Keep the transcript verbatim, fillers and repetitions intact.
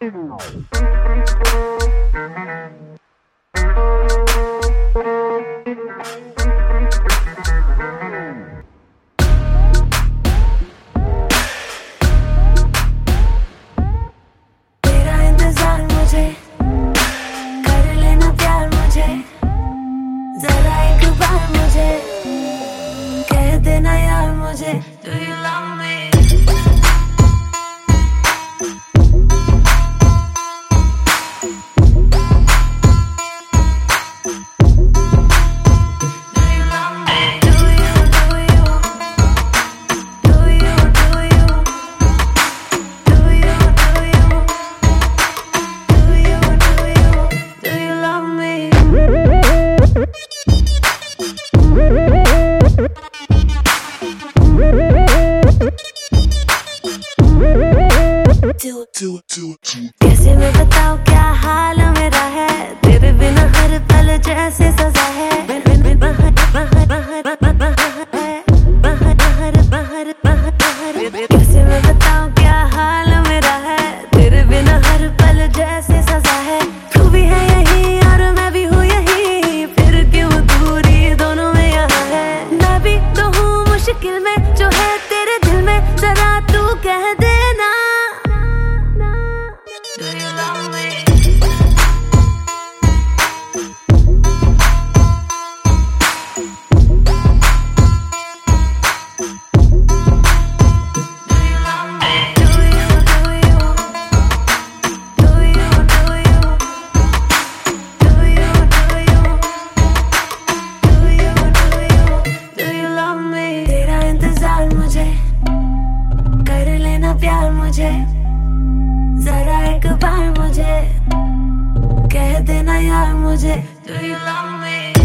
Do you love me? कैसे मैं बताऊं क्या हाल मेरा है, तेरे बिना हर पल जैसे सजा है। बाहर बाहर बाहर बाहर बाहर बाहर बाहर कैसे मैं बताऊं क्या हाल मेरा है, तेरे बिना हर पल जैसे सजा है। तू भी है यही और मैं भी हूँ यही, फिर क्यों दूरी दोनों में यहाँ है। मैं भी तो हूँ मुश्किल में, जो है तेरे दिल में जरा तू कह देना। Do you love me? प्यार मुझे जरा एक बार मुझे कह देना यार मुझे। Do you love me?